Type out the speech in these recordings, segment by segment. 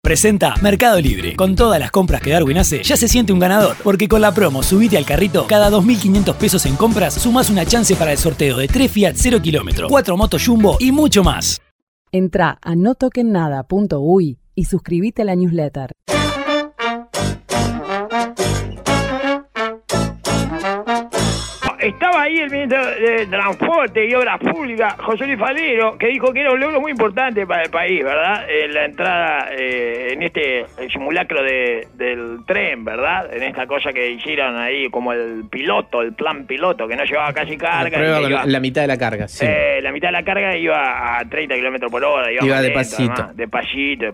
Presenta Mercado Libre. Con todas las compras que Darwin hace, ya se siente un ganador. Porque con la promo Subite al Carrito, cada 2.500 pesos en compras, sumás una chance para el sorteo de 3 Fiat 0 km, 4 motos Jumbo y mucho más. Entrá a notokennada.uy y suscribite a la newsletter. Estaba ahí el ministro de Transporte y Obras Públicas, José Luis Falero, que dijo que era un logro muy importante para el país, ¿verdad? La entrada en este simulacro del tren, ¿verdad? En esta cosa que hicieron ahí como el plan piloto, que no llevaba casi carga. Prueba con la mitad de la carga, sí. La mitad de la carga iba a 30 kilómetros por hora. Iba despacito. Despacito,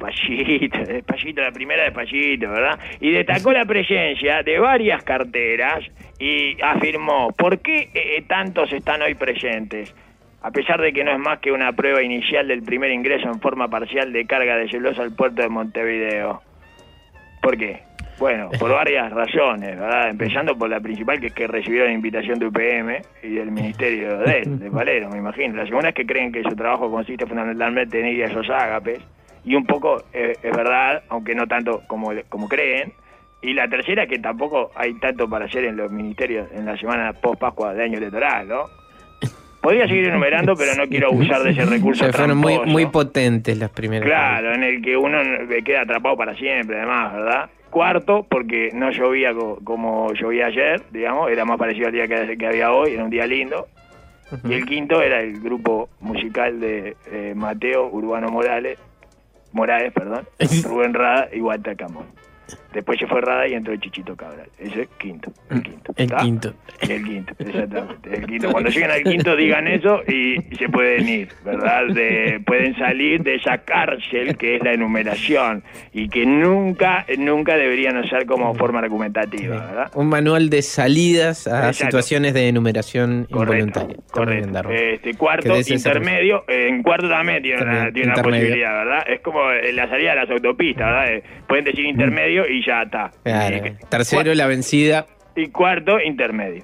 la primera despacito, ¿verdad? Y destacó la presencia de varias carteras y afirmó, ¿por qué tantos están hoy presentes? A pesar de que no es más que una prueba inicial del primer ingreso en forma parcial de carga de celulosa al puerto de Montevideo. ¿Por qué? Bueno, por varias razones, ¿verdad? Empezando por la principal, que es que recibieron invitación de UPM y del Ministerio de Falero, me imagino. La segunda es que creen que su trabajo consiste fundamentalmente en ir a esos ágapes, y un poco es verdad, aunque no tanto como creen. Y la tercera, que tampoco hay tanto para hacer en los ministerios en la semana post-Pascua de año electoral, ¿no? Podría seguir enumerando, pero no quiero abusar de ese recurso fueron tramposo. muy potentes las primeras. Claro, en el que uno queda atrapado para siempre, además, ¿verdad? Cuarto, porque no llovía como llovía ayer, digamos, era más parecido al día que había hoy, era un día lindo. Y el quinto era el grupo musical de Mateo Urbano Morales, Rubén Rada y Walter Camón. Después se fue Rada y entró Chichito Cabral. Ese es quinto. El quinto, exactamente. El quinto. Cuando lleguen al quinto digan eso y se pueden ir, ¿verdad? Pueden salir de esa cárcel que es la enumeración y que nunca deberían usar como forma argumentativa, ¿verdad? Un manual de salidas a situaciones de enumeración involuntaria. Correcto. Cuarto, intermedio. En cuarto también tiene una posibilidad, ¿verdad? Es como la salida de las autopistas, ¿verdad? Pueden decir intermedio y ya está. Claro. Tercero, la vencida. Y cuarto, intermedio.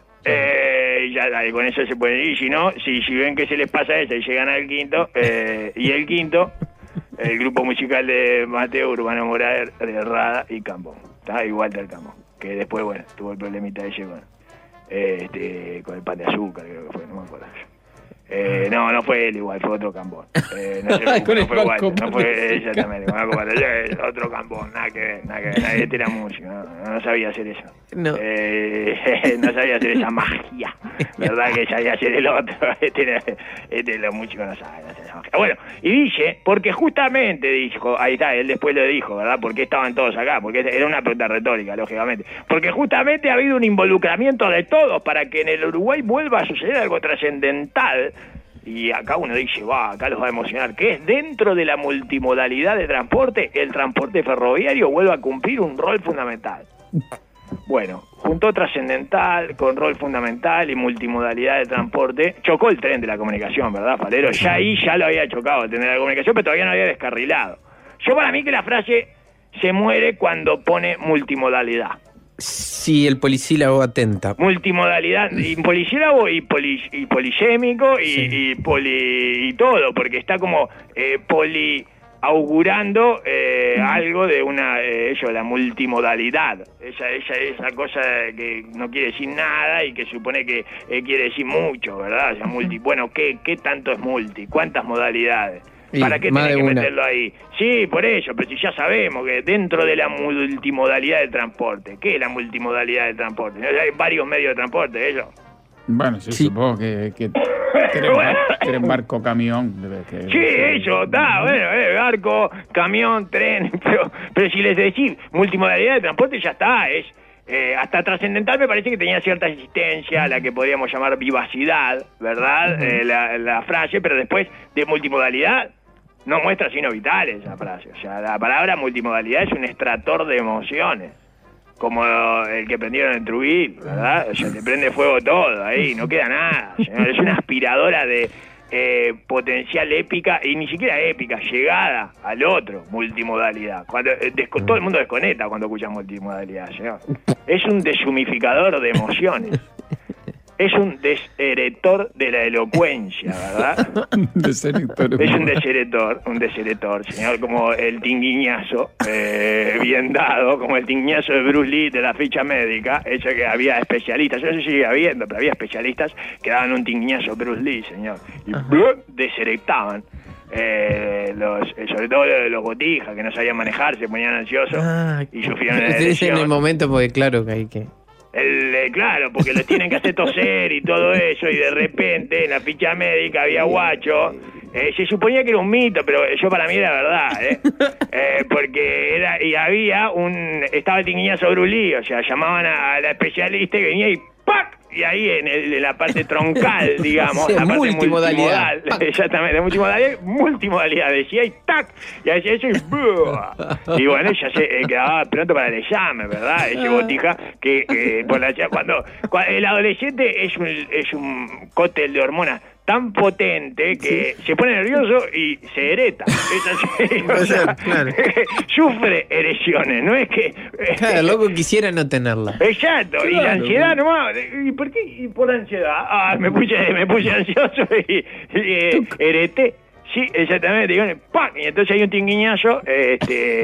Ya con eso se pueden ir. Si no, si ven que se les pasa eso y llegan al quinto, y el quinto, el grupo musical de Mateo Urbano Morales, de Rada y Cambón. Está igual del Cambón. Que después, bueno, tuvo el problemita ese con el pan de azúcar, creo que fue, no me acuerdo. No fue él igual, fue otro Cambón. No fue Walter, no fue exactamente, otro Cambón, nada que ver, este era músico, no sabía hacer eso. No sabía hacer esa magia, ¿verdad? Que sabía hacer el otro, este los músicos no saben hacer esa magia. Bueno, y dice, porque justamente dijo, ahí está, él después lo dijo, ¿verdad? ¿Por qué estaban todos acá? Porque era una pregunta retórica, lógicamente. Porque justamente ha habido un involucramiento de todos para que en el Uruguay vuelva a suceder algo trascendental. Y acá uno dice, acá los va a emocionar, que es dentro de la multimodalidad de transporte, el transporte ferroviario vuelve a cumplir un rol fundamental. Bueno, juntó trascendental con rol fundamental y multimodalidad de transporte. Chocó el tren de la comunicación, ¿verdad, Falero? Ya ahí ya lo había chocado el tren de la comunicación, pero todavía no había descarrilado. Yo para mí que la frase se muere cuando pone multimodalidad. Sí, el polisílabo atenta. Multimodalidad, y polisílabo y polisémico y todo, porque está como augurando algo de la multimodalidad. Esa cosa que no quiere decir nada y que supone que quiere decir mucho, ¿verdad? O sea, bueno, ¿qué tanto es multi? ¿Cuántas modalidades? ¿Para qué tenés que meterlo ahí? Sí, por eso, pero si ya sabemos que dentro de la multimodalidad del transporte, ¿qué es la multimodalidad del transporte? Hay varios medios de transporte, eso. Bueno, sí. Supongo que quieren barco, camión. Eso, está, barco, camión, tren, pero si les decís multimodalidad de transporte ya está, hasta trascendental me parece que tenía cierta existencia, la que podríamos llamar vivacidad, ¿verdad? La frase, pero después de multimodalidad no muestra signos vitales esa frase. O sea, la palabra multimodalidad es un extractor de emociones, como el que prendieron en Trujillo, ¿verdad? O sea, te prende fuego todo ahí, no queda nada. Señor. Es una aspiradora de potencial épica, y ni siquiera épica, llegada al otro, multimodalidad. Cuando todo el mundo desconecta cuando escucha multimodalidad, señor. Es un deshumificador de emociones. es un deserector de la elocuencia, ¿verdad? Es un deserector, señor, como el tinguiñazo, bien dado, como el tinguiñazo de Bruce Lee de la ficha médica, eso que había especialistas, yo no sé si sigue habiendo, pero había especialistas que daban un tinguiñazo Bruce Lee, señor, y deserectaban. Sobre todo los botijas que no sabían manejar, se ponían ansiosos y sufrieron una lesión. En el momento, porque claro que hay que... Claro, porque les tienen que hacer toser y todo eso, y de repente en la ficha médica había guacho. Se suponía que era un mito, pero yo para mí era verdad, porque estaba el tinguiñazo Bruce Lee, o sea, llamaban a la especialista y venía y ¡pac! Y ahí en la parte troncal, digamos, sí, la parte multimodalidad. Exactamente, multimodalidad, decía y ¡tac! Y hacía eso y ¡buah! Y bueno, ya se quedaba pronto para el examen, ¿verdad? Ese botija que cuando el adolescente es un cóctel de hormonas tan potente que se pone nervioso y se ereta. Es así, claro. Sufre erecciones, no es que... Claro, loco quisiera no tenerla. Exacto, claro, y la ansiedad nomás. ¿Y por qué? ¿Y por ansiedad? Me puse ansioso y hereté. Sí, exactamente, y entonces hay un tinguiñazo, es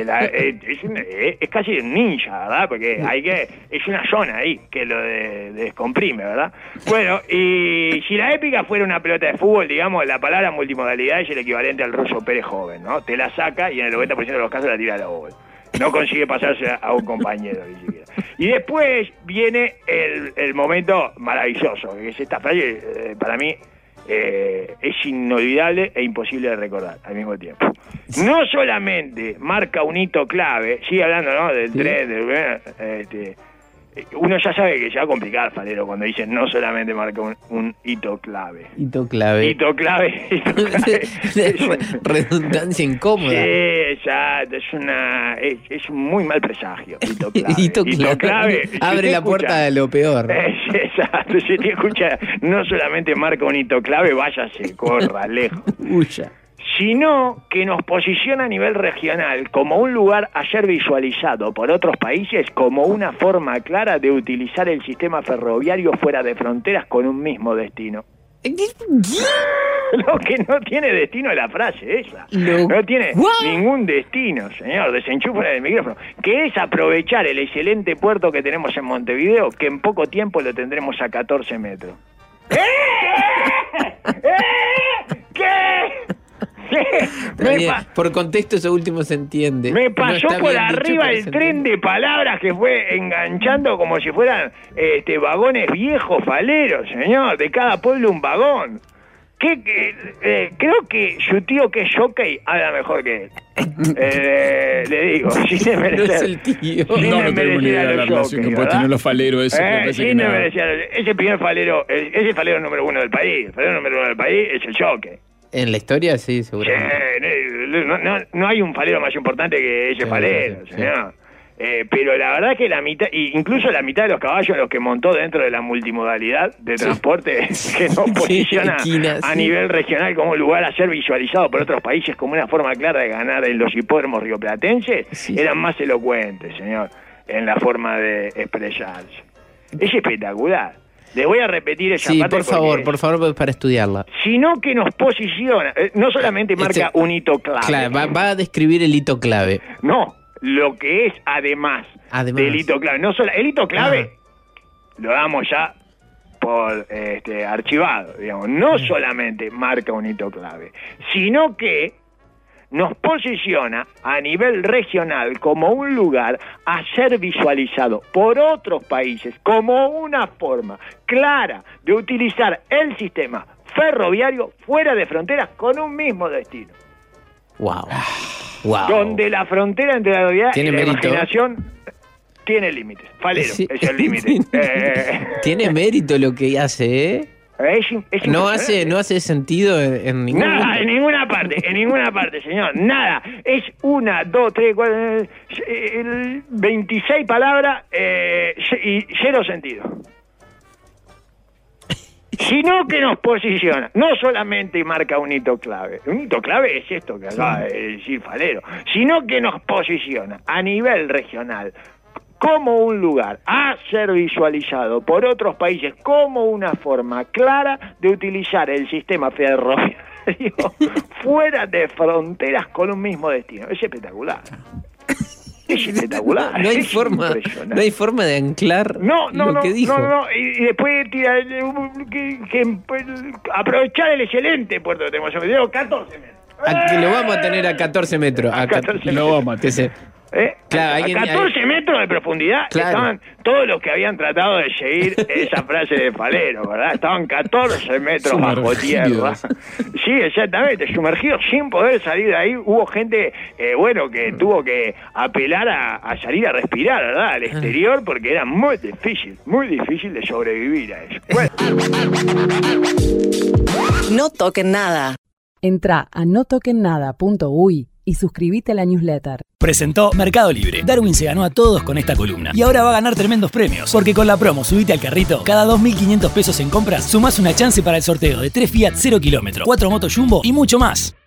casi un ninja, ¿verdad? Porque es una zona ahí que lo descomprime, ¿verdad? Bueno, y si la épica fuera una pelota de fútbol, digamos, la palabra multimodalidad es el equivalente al Ruso Pérez joven, ¿no? Te la saca y en el 90% de los casos la tira a la gol. No consigue pasarse a un compañero ni siquiera. Y después viene el momento maravilloso, que es esta frase, para mí, es inolvidable e imposible de recordar al mismo tiempo. No solamente marca un hito clave, sigue hablando, ¿no?, del tren, uno ya sabe que se va a complicar, Falero, cuando dice no solamente marca un hito clave. Hito clave. Redundancia incómoda. Sí, exacto, es un muy mal presagio. Hito clave. Abre la puerta de lo peor. Exacto, si te escucha, no solamente marca un hito clave, váyase, corra, lejos. Huya. Sino que nos posiciona a nivel regional como un lugar a ser visualizado por otros países como una forma clara de utilizar el sistema ferroviario fuera de fronteras con un mismo destino. Lo que no tiene destino es la frase esa. No tiene ningún destino, señor. Desenchufa el micrófono. Que es aprovechar el excelente puerto que tenemos en Montevideo, que en poco tiempo lo tendremos a 14 metros. ¿Qué? Por contexto eso último se entiende. Me pasó por arriba el tren de palabras que fue enganchando como si fueran vagones viejos, Faleros, señor, de cada pueblo un vagón. Creo que su tío, que es jockey, habla mejor que él. Le digo, sin desmerecer. No es el tío. No tengo ni idea de la relación que puede tener los faleros. Ese primer falero, es el falero número uno del país. El falero número uno del país es el jockey. En la historia sí, seguramente. No hay un falero más importante que ese falero, señor. Pero la verdad que la mitad, incluso la mitad de los caballos los que montó dentro de la multimodalidad de transporte que nos posiciona a nivel regional como un lugar a ser visualizado por otros países como una forma clara de ganar en los hipódromos rioplatenses, eran más elocuentes, señor, en la forma de expresarse. Es espectacular. Le voy a repetir esa parte. Por favor, para estudiarla. Sino que nos posiciona, no solamente marca un hito clave. Claro, va a describir el hito clave. No, lo que es además del hito clave. No solo, el hito clave lo damos ya por archivado, digamos. No solamente marca un hito clave, sino que nos posiciona a nivel regional como un lugar a ser visualizado por otros países como una forma clara de utilizar el sistema ferroviario fuera de fronteras con un mismo destino. Wow. Donde la frontera entre la realidad y la imaginación tiene límites. Falero, es el límite. Tiene mérito lo que hace, ¿eh? No hace sentido en ninguna nada, en ninguna parte, señor, nada. Es 1, 2, 3, 4, 26 palabras y 0 sentido. Sino que nos posiciona, no solamente marca un hito clave. Un hito clave es esto que acaba de decir Falero, sino que nos posiciona a nivel regional como un lugar a ser visualizado por otros países como una forma clara de utilizar el sistema ferroviario fuera de fronteras con un mismo destino. Es espectacular. Es espectacular. No hay forma de anclar lo que dijo. No. Y después tira aprovechar el excelente puerto de Temuco, 14 metros. Aquí lo vamos a tener a 14 metros. A 14 metros. Lo vamos a tener. Claro, a 14 metros de profundidad estaban todos los que habían tratado de seguir esa frase de Falero, ¿verdad? Estaban 14 metros bajo tierra. Sí, exactamente, sumergidos sin poder salir de ahí. Hubo gente, que tuvo que apelar a salir a respirar, ¿verdad? Al exterior, porque era muy difícil de sobrevivir a eso. Bueno. No toquen nada. Entrá a notoquennada.uy y suscríbete a la newsletter. Presentó Mercado Libre. Darwin se ganó a todos con esta columna. Y ahora va a ganar tremendos premios. Porque con la promo Subite al Carrito, cada 2.500 pesos en compras, sumás una chance para el sorteo de 3 Fiat 0 kilómetro, 4 motos Jumbo y mucho más.